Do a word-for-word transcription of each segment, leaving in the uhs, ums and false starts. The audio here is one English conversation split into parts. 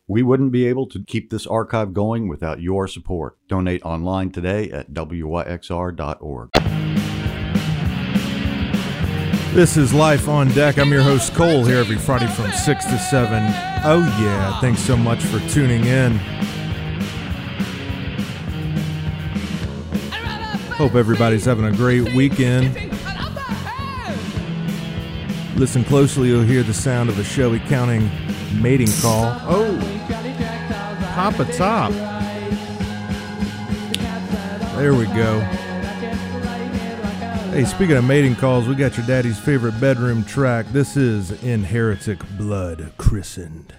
We wouldn't be able to keep this archive going without your support. Donate online today at W Y X R dot org. This is Life on Deck. I'm your host, Cole, here every Friday from six to seven. Oh, yeah. Thanks so much for tuning in. Hope everybody's having a great weekend. Listen closely, you'll hear the sound of a Shelby County mating call. Oh, Papa Top. There we go. Hey, speaking of mating calls, we got your daddy's favorite bedroom track. This is In Heretic Blood Christened.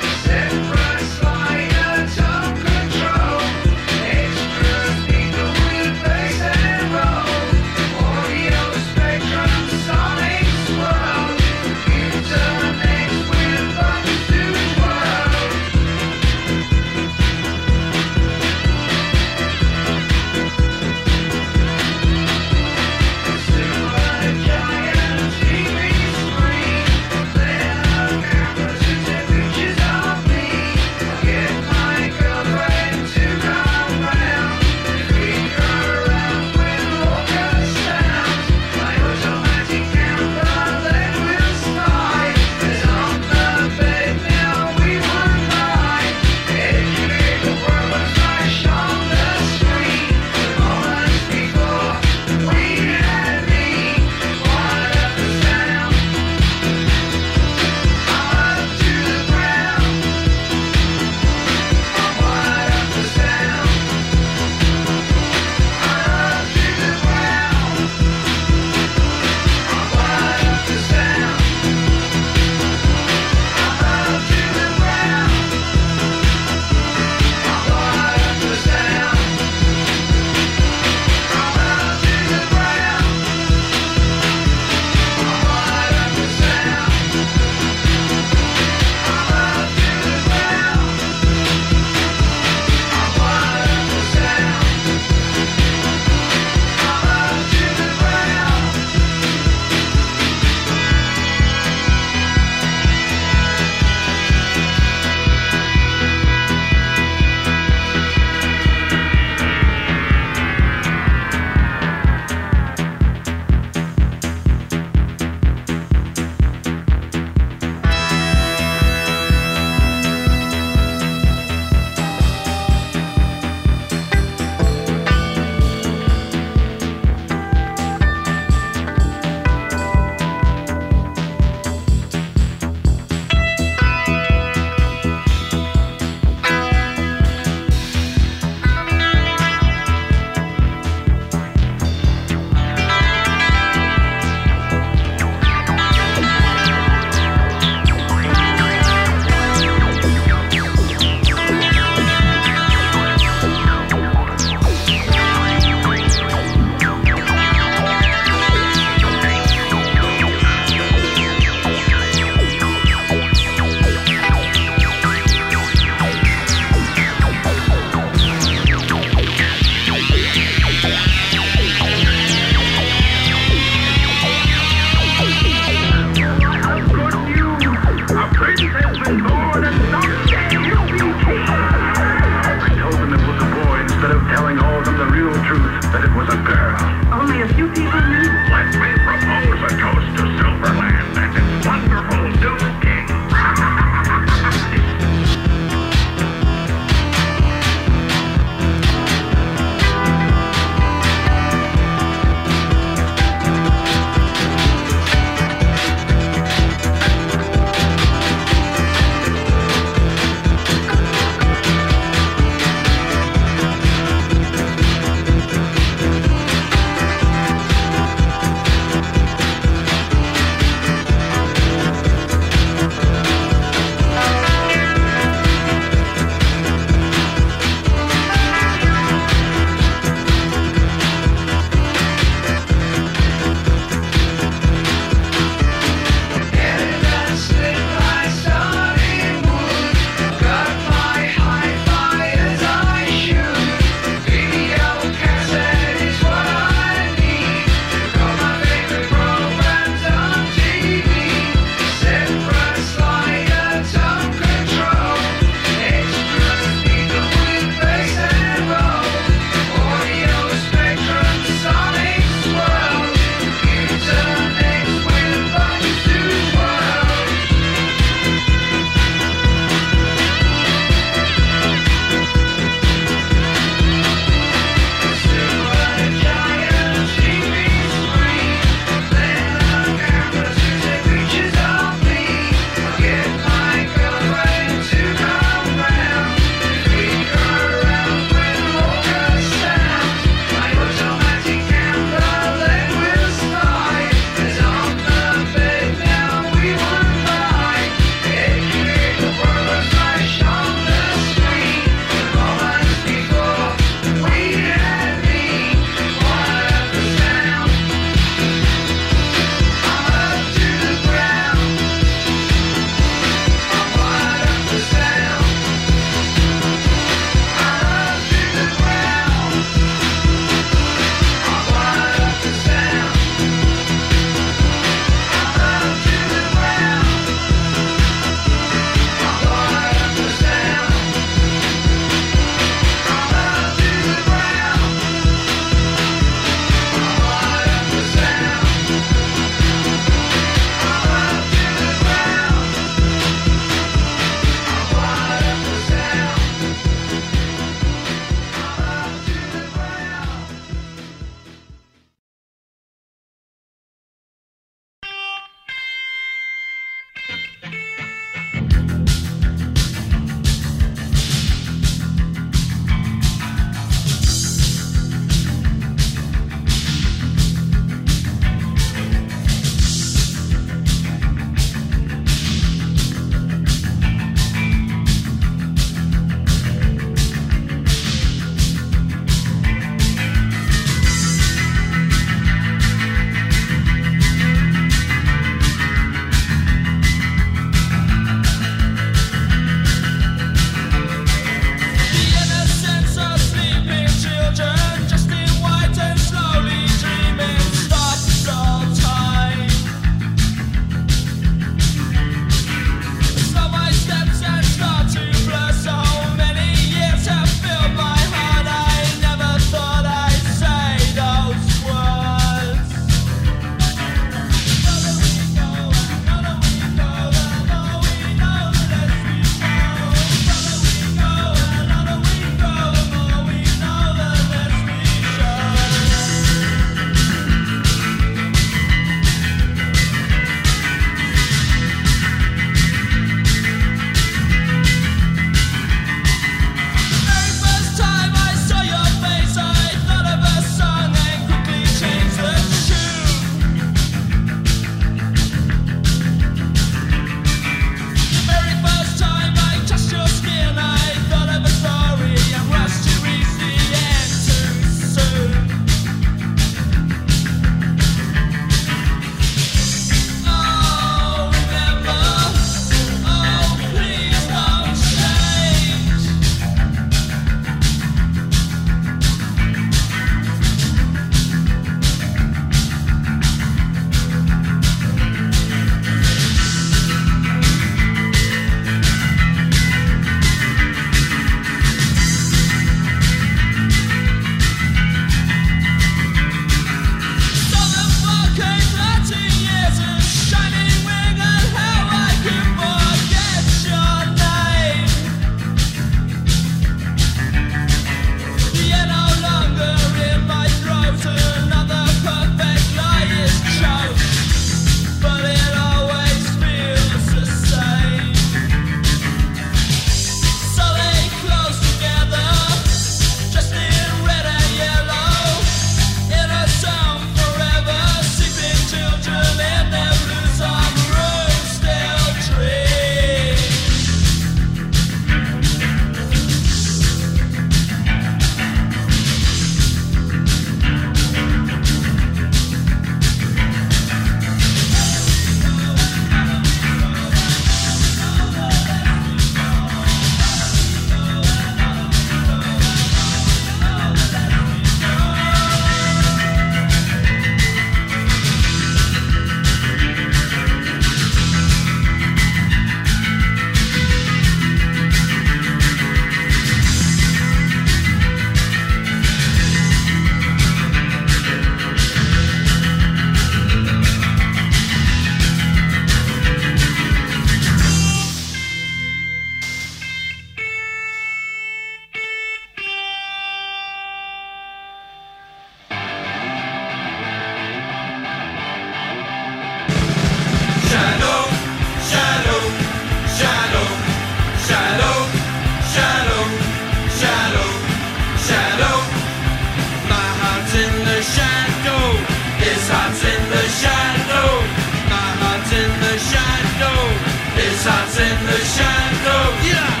hot in the shadow, yeah.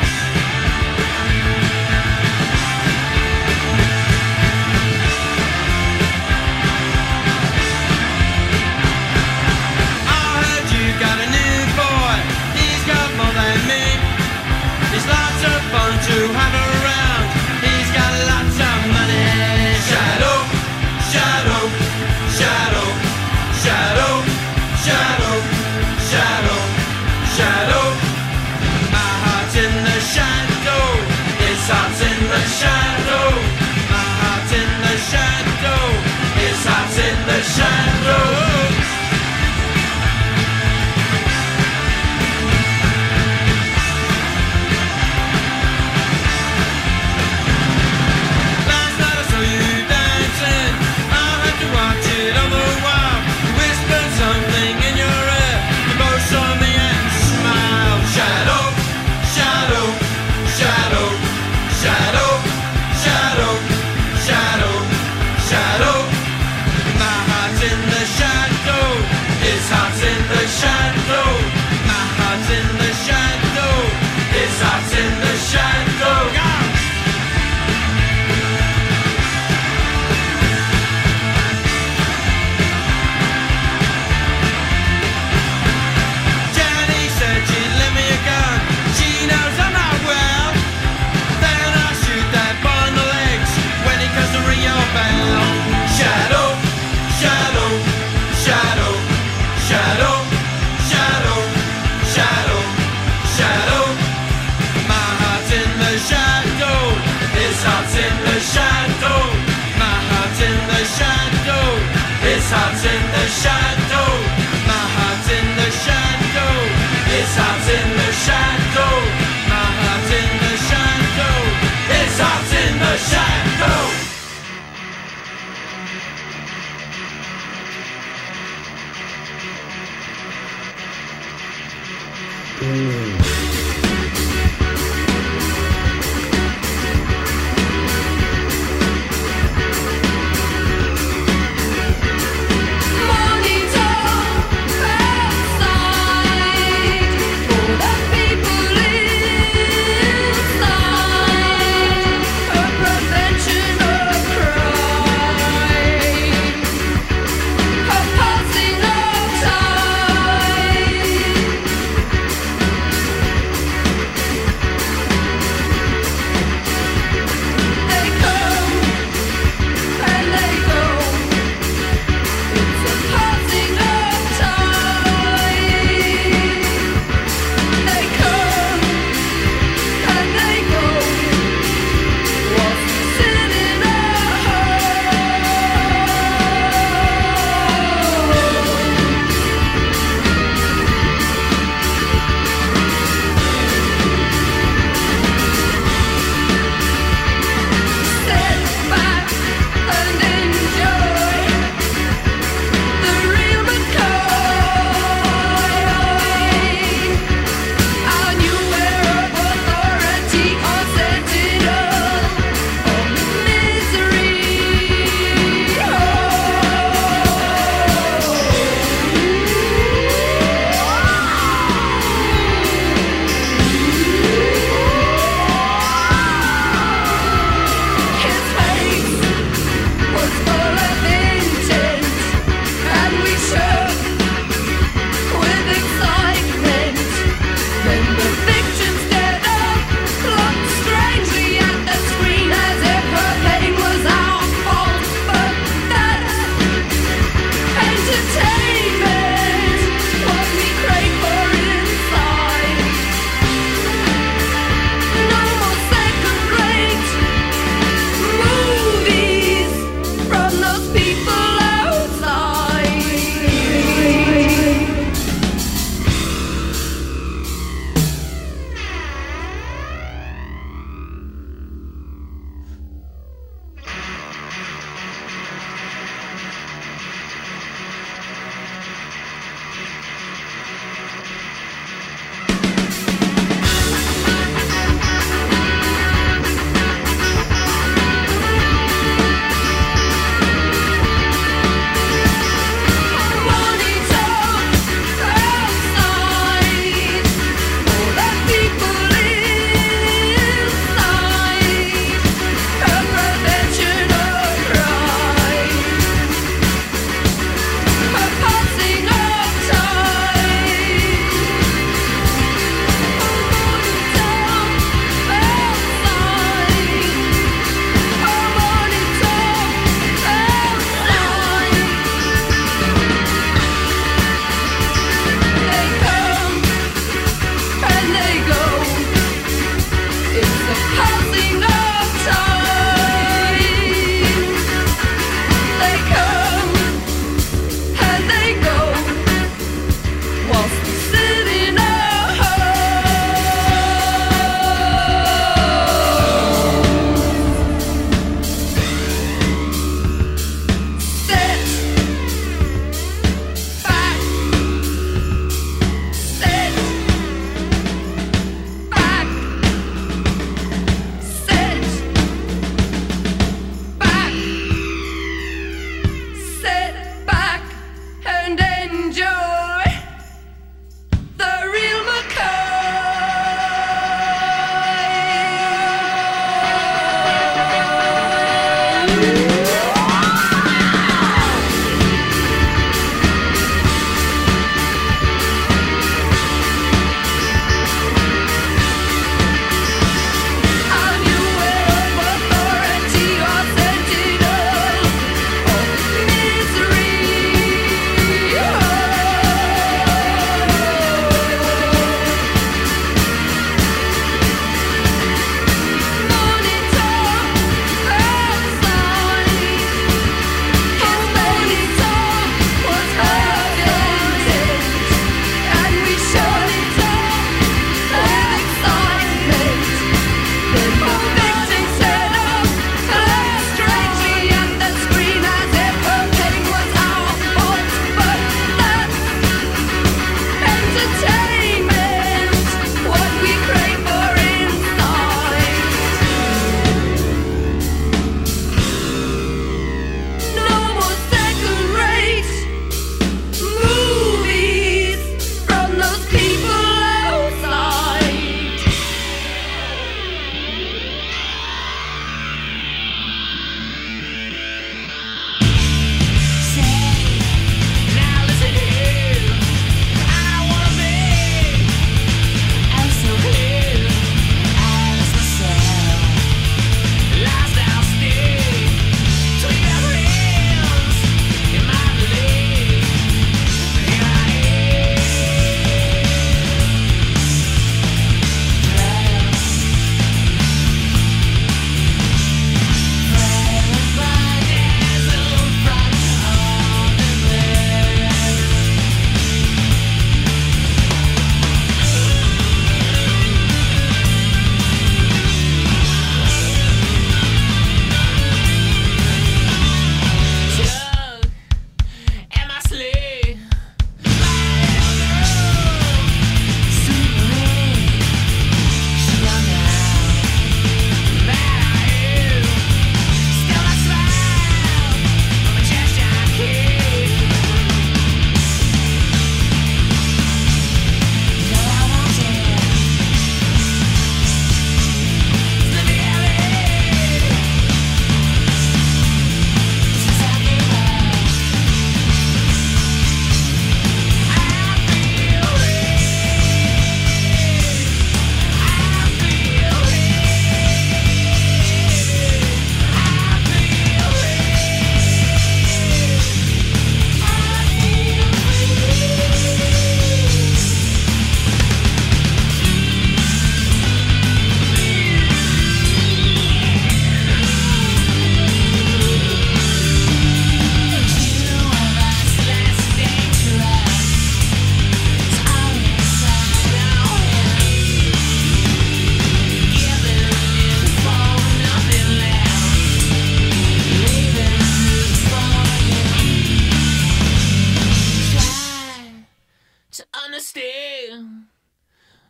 I heard you got a new boy, he's got more than me. He's lots of fun to have around, he's got lots of money. Shadow, shadow, shadow, shadow, shadow, shadow, shadow. My heart in the shadow, it's hot in the shadow. My heart in the shadow, it's hot in the shadow. It's hot in the shadow, my heart in the shadow. It's hot in the shadow, my heart in the shadow. It's hot in the shadow.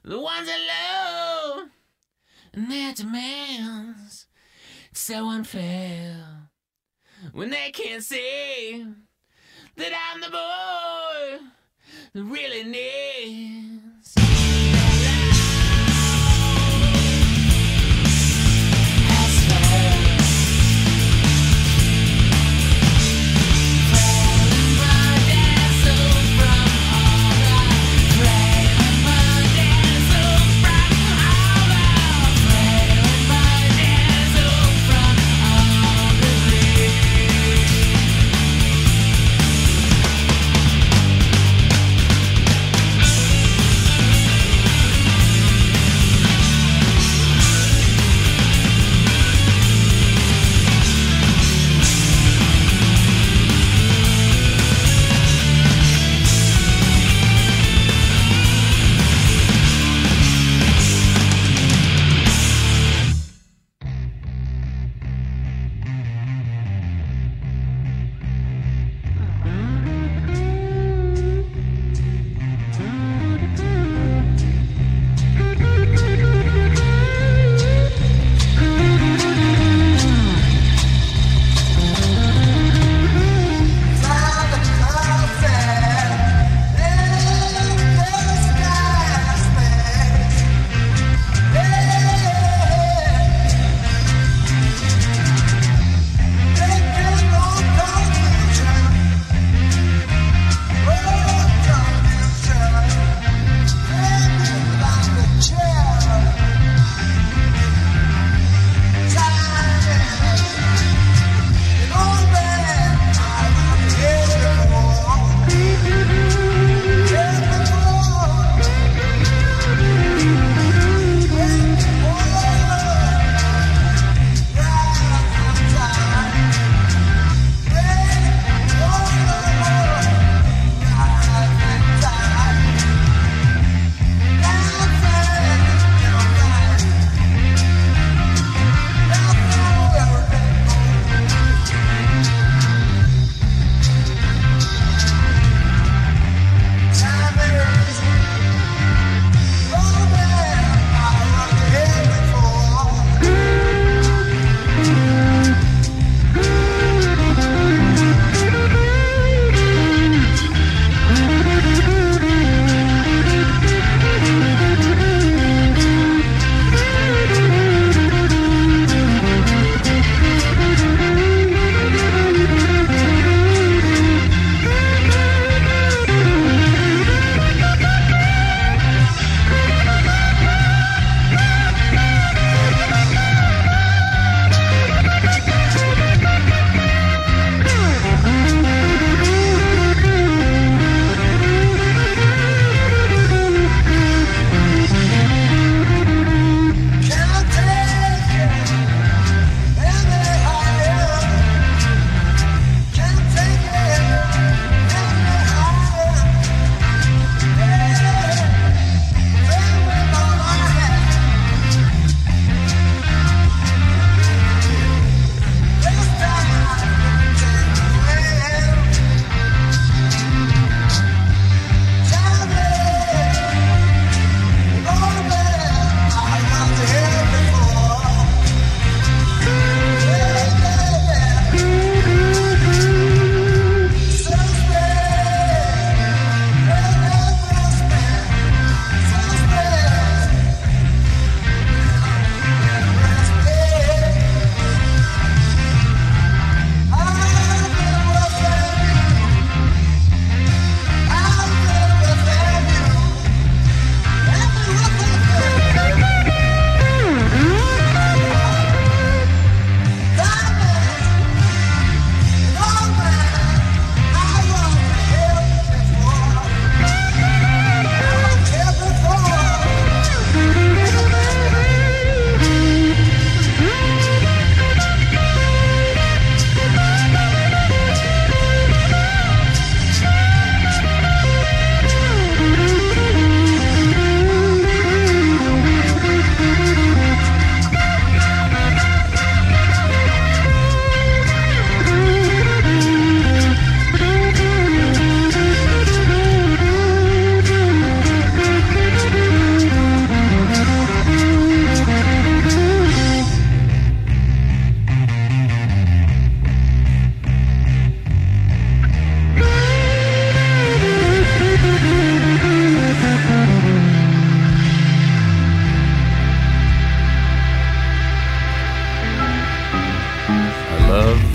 the ones that love and their demands. It's so unfair when they can't see that I'm the boy that really needs their love. As far falling my dazzle from all the frailing my dazzle from all the frailing my dazzle from all the bleed.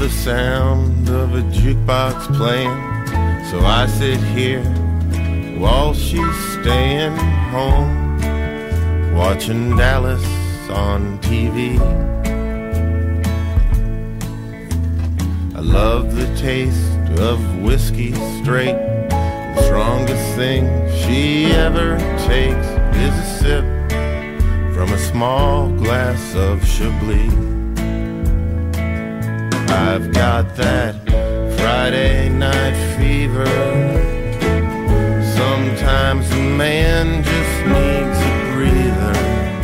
the sound of a jukebox playing, so I sit here while she's staying home, watching Dallas on T V. I love the taste of whiskey straight. The strongest thing she ever takes is a sip from a small glass of Chablis. I've got that Friday night fever. Sometimes a man just needs a breather.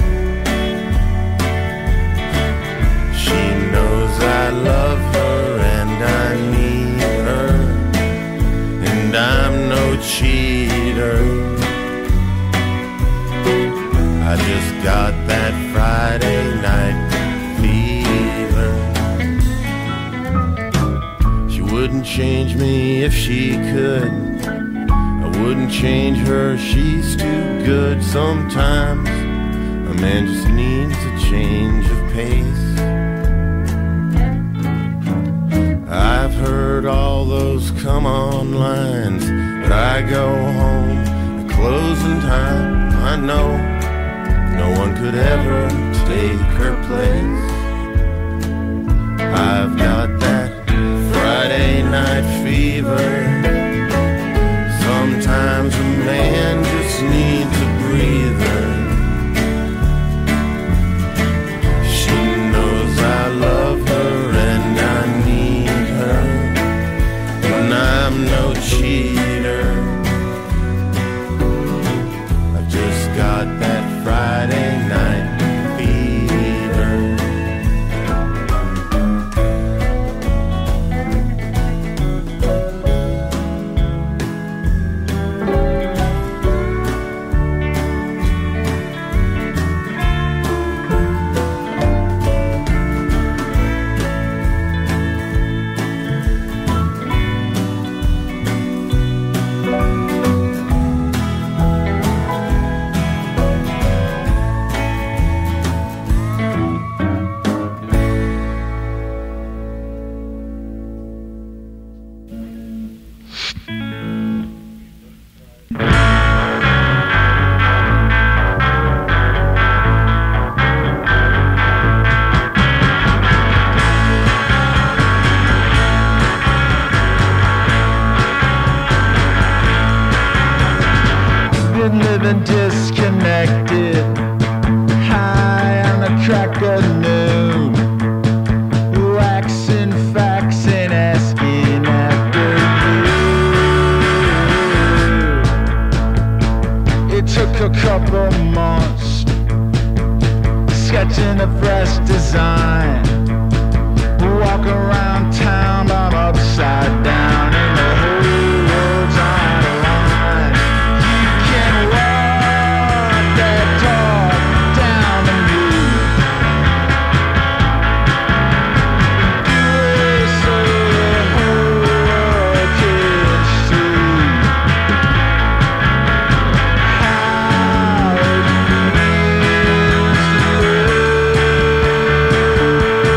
She knows I love her and I need her, and I'm no cheater. I just got that Friday night fever. She wouldn't change me if she could. I wouldn't change her, she's too good. Sometimes a man just needs a change of pace. I've heard all those come on lines, but I go home at closing time. I know no one could ever take her place. I've got that Friday night fever. Sometimes a man just needs a breather. She knows I love her and I need her, and I'm no cheater. I've just got that Friday night fever. Been living disconnected, high on the crack of noon, waxing facts and asking after you. It took a couple months, sketching a fresh design, walk around town, I'm upside down, and the whole world's on a line. You can walk that talk down to me, do it so the whole world can see how it feels to live.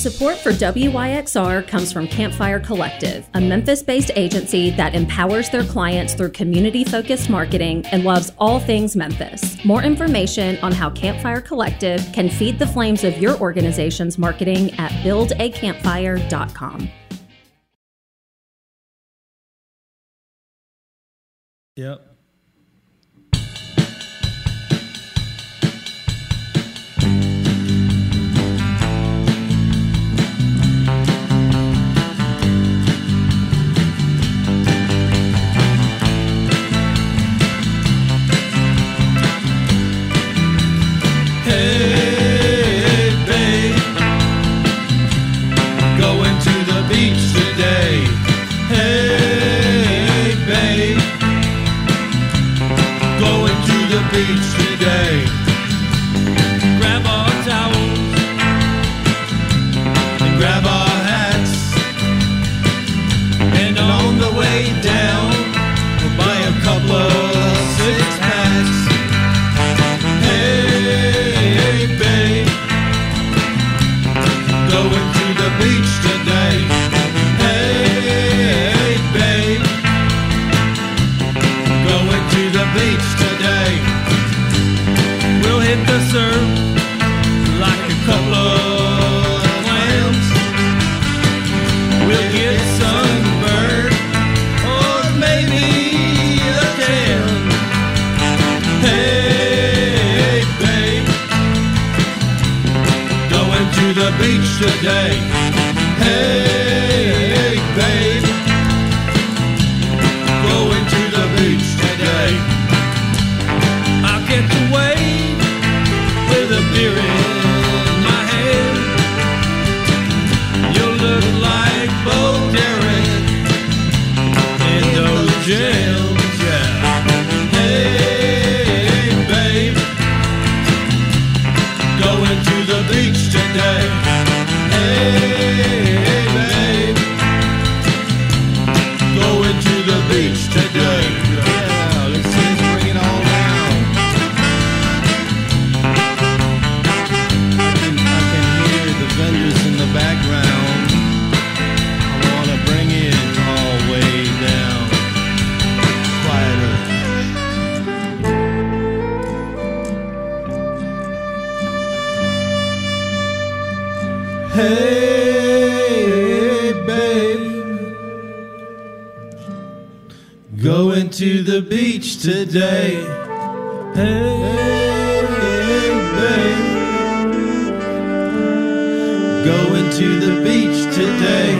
Support for W Y X R comes from Campfire Collective, a Memphis-based agency that empowers their clients through community-focused marketing and loves all things Memphis. More information on how Campfire Collective can feed the flames of your organization's marketing at build a campfire dot com. Yep. Today, hey babe, going to the beach today. I'll get to wade with a beer in my hand. You'll look like Bo Derek in those jams, yeah. Hey babe, going to the beach today. Hey, babe, going to the beach today. Yeah, let's just bring it all down. I can, I can hear the vendors in the background. I want to bring it all way down. Quieter. Hey, babe, going to the beach today. Hey, babe, going to the beach today.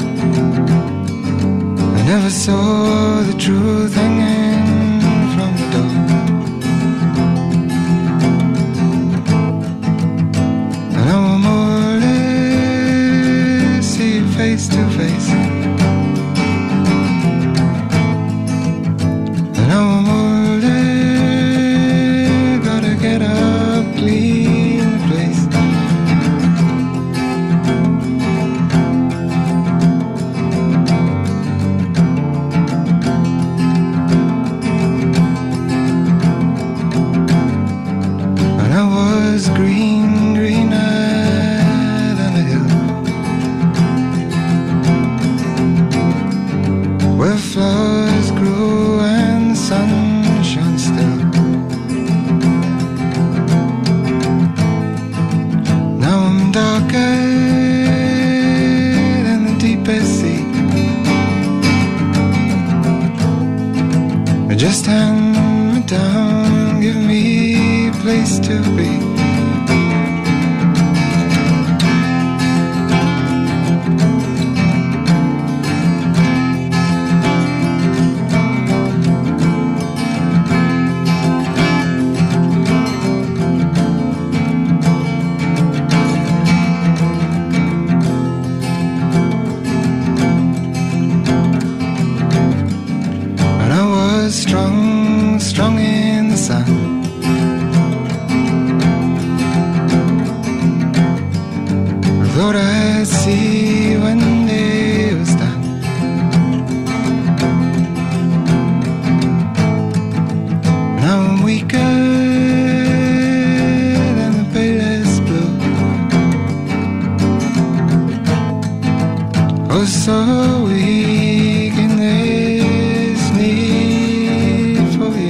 saw the truth hanging from the Just hand me down, give me a place to be. Strong, strong in the sun. I thought I'd see when day was done. Now I'm weaker than the palest blue. Oh, so weak in this need for you.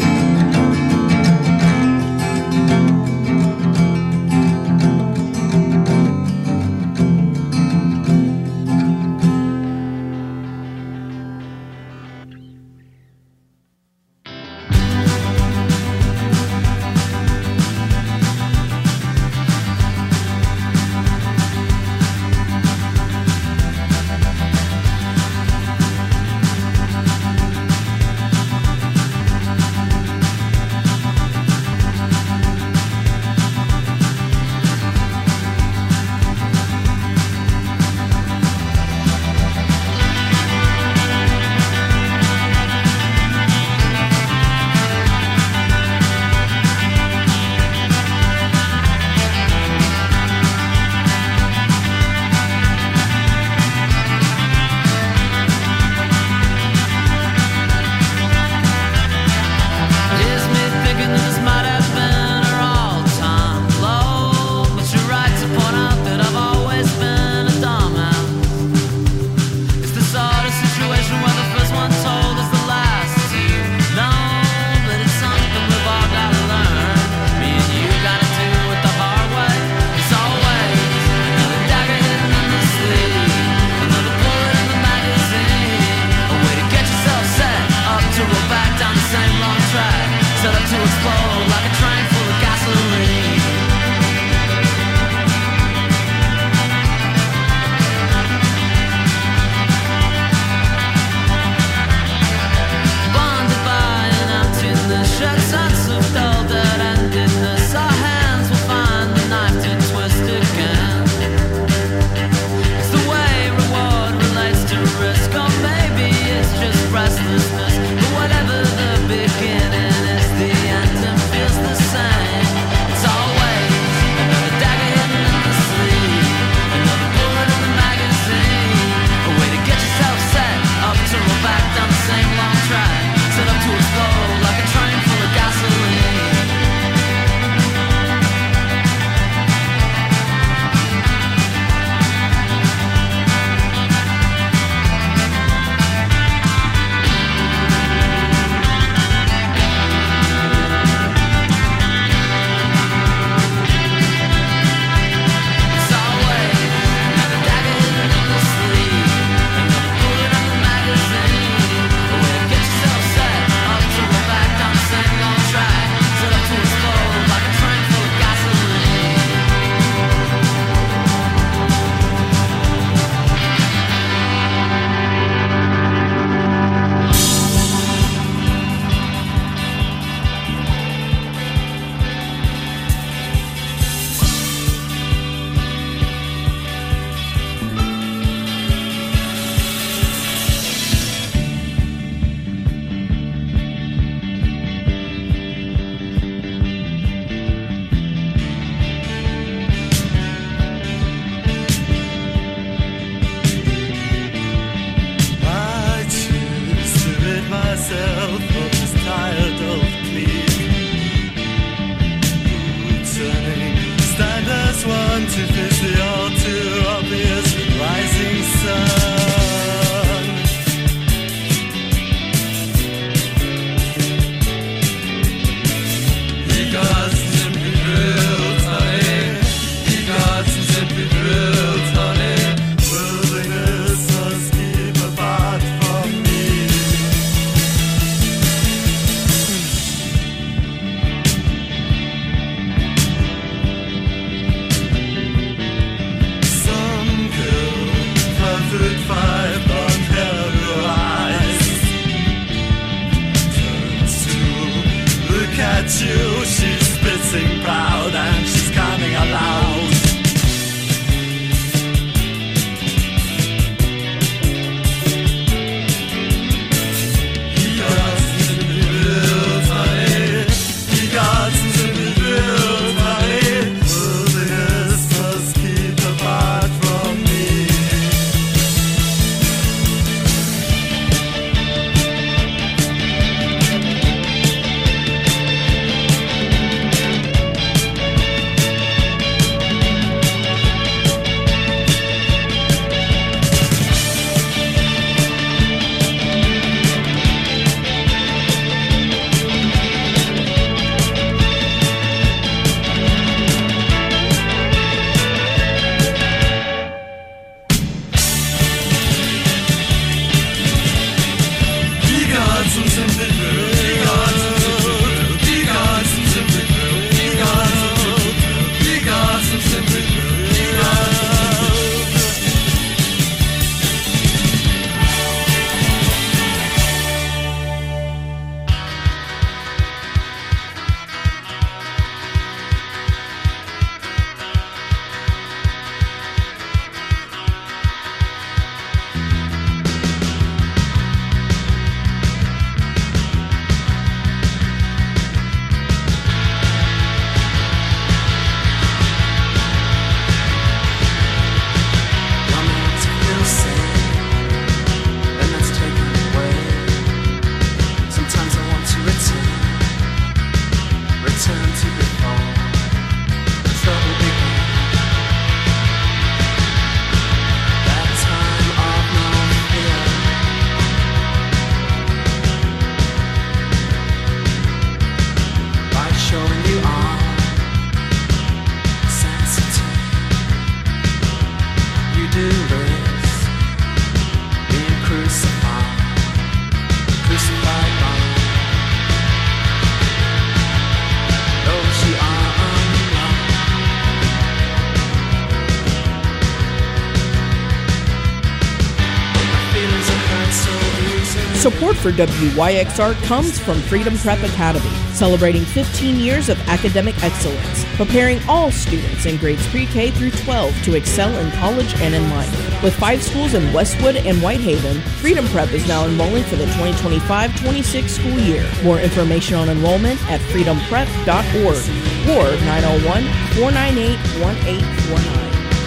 Support for W Y X R comes from Freedom Prep Academy, celebrating fifteen years of academic excellence, preparing all students in grades pre-K through twelve to excel in college and in life. With five schools in Westwood and Whitehaven, Freedom Prep is now enrolling for the twenty twenty-five twenty-six school year. More information on enrollment at freedom prep dot org or nine oh one, four nine eight, one eight four nine.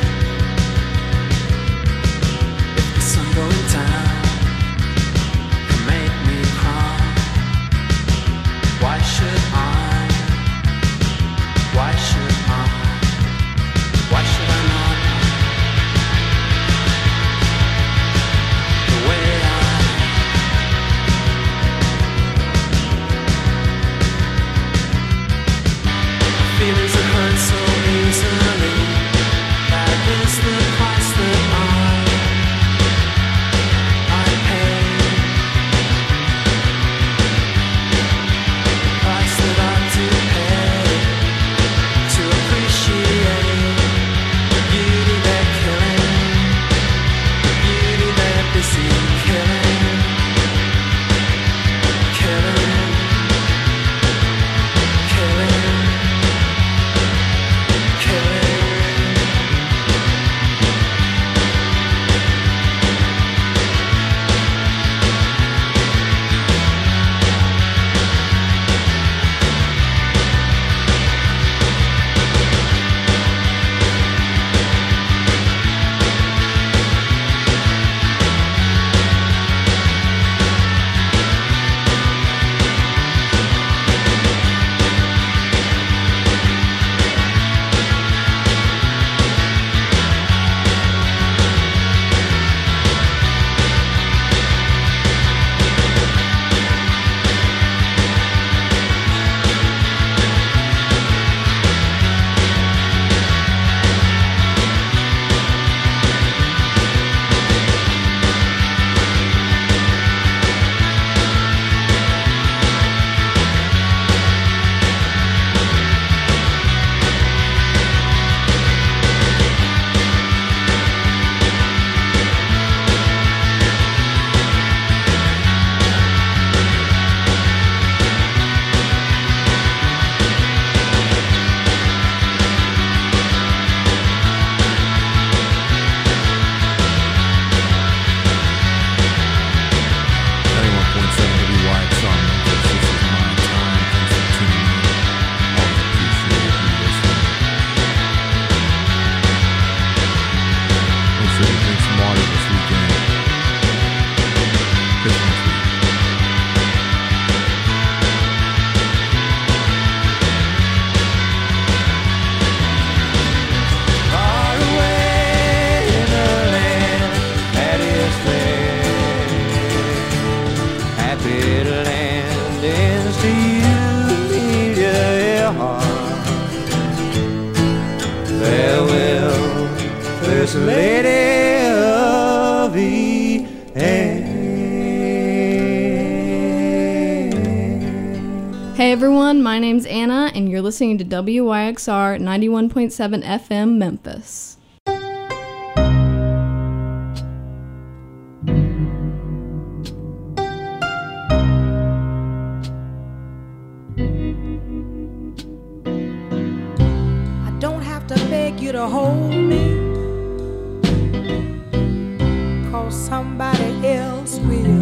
Why should I? Why should I? Why should I not? The way I feelings that hurt so easily. That is the price that I I pay. Price that I do pay to appreciate the beauty they're killing, the beauty they're busy killing, killing, killing, killing. Lady of the air. Hey everyone, my name's Anna, and you're listening to W Y X R ninety-one point seven F M Memphis. I don't have to beg you to hold me, 'cause somebody else will.